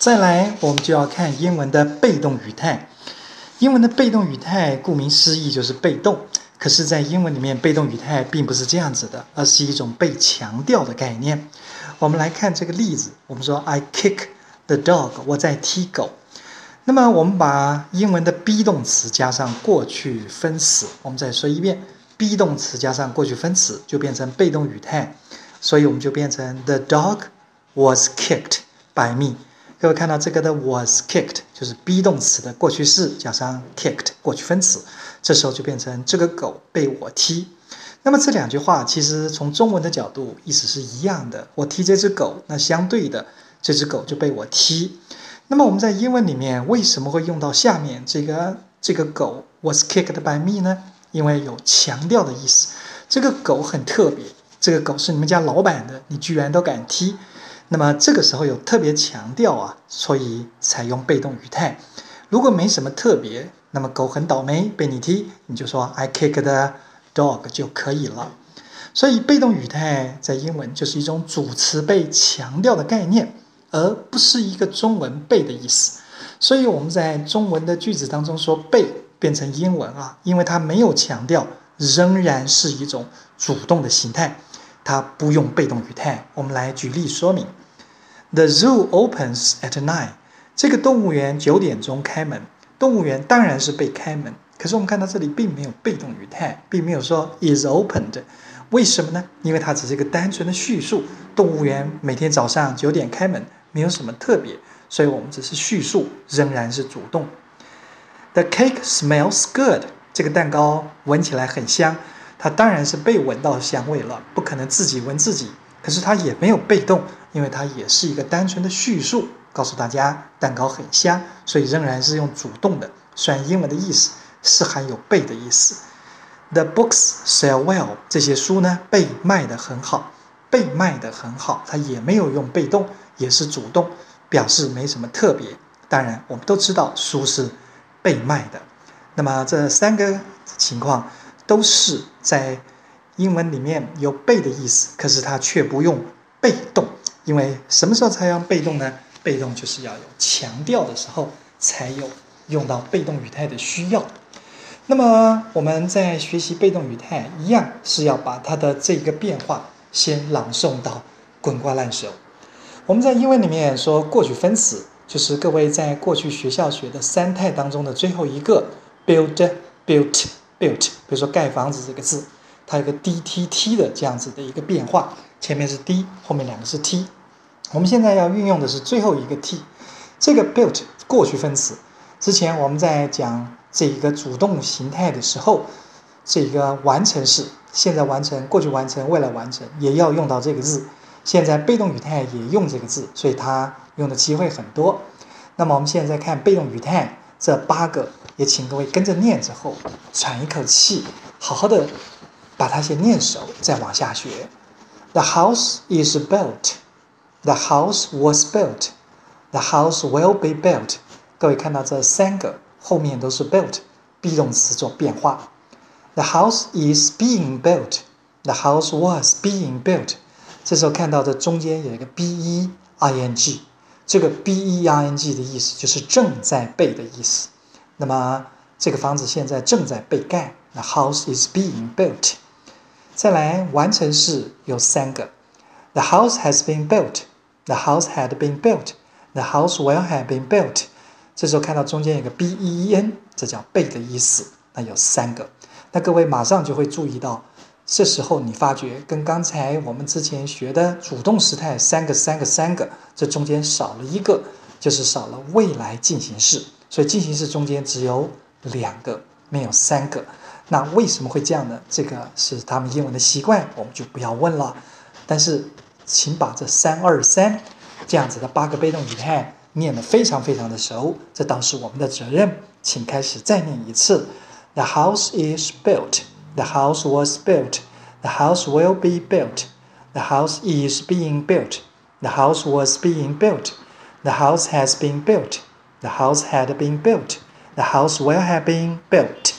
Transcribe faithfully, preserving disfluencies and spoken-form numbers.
再来，我们就要看英文的被动语态。英文的被动语态，顾名思义就是被动。可是，在英文里面，被动语态并不是这样子的，而是一种被强调的概念。我们来看这个例子，我们说 I kick the dog， 我在踢狗。那么，我们把英文的 be 动词加上过去分词，我们再说一遍 ，be 动词加上过去分词就变成被动语态，所以我们就变成 The dog was kicked by me。各位看到这个的 was kicked 就是 be 动词的过去式加上 kicked 过去分词，这时候就变成这个狗被我踢。那么这两句话其实从中文的角度意思是一样的，我踢这只狗，那相对的这只狗就被我踢。那么我们在英文里面为什么会用到下面这个这个狗 was kicked by me 呢？因为有强调的意思，这个狗很特别，这个狗是你们家老板的，你居然都敢踢。那么这个时候有特别强调啊，所以采用被动语态。如果没什么特别，那么狗很倒霉被你踢，你就说 I kicked the dog 就可以了。所以被动语态在英文就是一种主词被强调的概念，而不是一个中文被的意思。所以我们在中文的句子当中说被变成英文啊，因为它没有强调，仍然是一种主动的形态。它不用被动语态。我们来举例说明。The zoo opens at nine。这个动物园九点钟开门。动物园当然是被开门，可是我们看到这里并没有被动语态，并没有说 is opened。为什么呢？因为它只是一个单纯的叙述。动物园每天早上九点开门，没有什么特别，所以我们只是叙述，仍然是主动。The cake smells good。这个蛋糕闻起来很香。它当然是被闻到香味了，不可能自己闻自己。可是它也没有被动，因为它也是一个单纯的叙述，告诉大家蛋糕很香，所以仍然是用主动的。虽然英文的意思是含有被的意思。The books sell well。这些书呢被卖得很好，被卖得很好，它也没有用被动，也是主动，表示没什么特别。当然，我们都知道书是被卖的。那么这三个情况都是在英文里面有被的意思，可是它却不用被动。因为什么时候才用被动呢？被动就是要有强调的时候才有用到被动语态的需要。那么我们在学习被动语态一样是要把它的这个变化先朗诵到滚瓜烂熟。我们在英文里面说过去分词，就是各位在过去学校学的三态当中的最后一个 build built built。比如说盖房子这个字，它有个 dtt 的这样子的一个变化，前面是 d， 后面两个是 t。我们现在要运用的是最后一个 t。这个 built 过去分词，之前我们在讲这个主动形态的时候，这个完成式，现在完成、过去完成、未来完成也要用到这个字。现在被动语态也用这个字，所以它用的机会很多。那么我们现在看被动语态这八个，也请各位跟着念之后喘一口气，好好的把它先念熟，再往下学。The house is built。 The house was built。 The house will be built。 各位看到这三个后面都是 built be 动词做变化。 The house is being built。 The house was being built。 这时候看到这中间有一个 be ing， 这个 be ing 的意思就是正在被的意思。那么这个房子现在正在被盖。 The house is being built。 再来完成式有三个。 The house has been built。 The house had been built。 The house will have been built。 这时候看到中间有个 ben， 这叫被的意思，那有三个。那各位马上就会注意到，这时候你发觉跟刚才我们之前学的主动时态三个三个三个，这中间少了一个，就是少了未来进行式。所以进行式中间只有两个，没有三个。那为什么会这样呢？这个是他们英文的习惯，我们就不要问了。但是请把这三二三这样子的八个被动语态念得非常非常的熟，这倒是我们的责任。请开始再念一次。 The house is built。 The house was built。 The house will be built。 The house is being built。 The house was being built。 The house has been built。 The house had been built。 The house will have been built。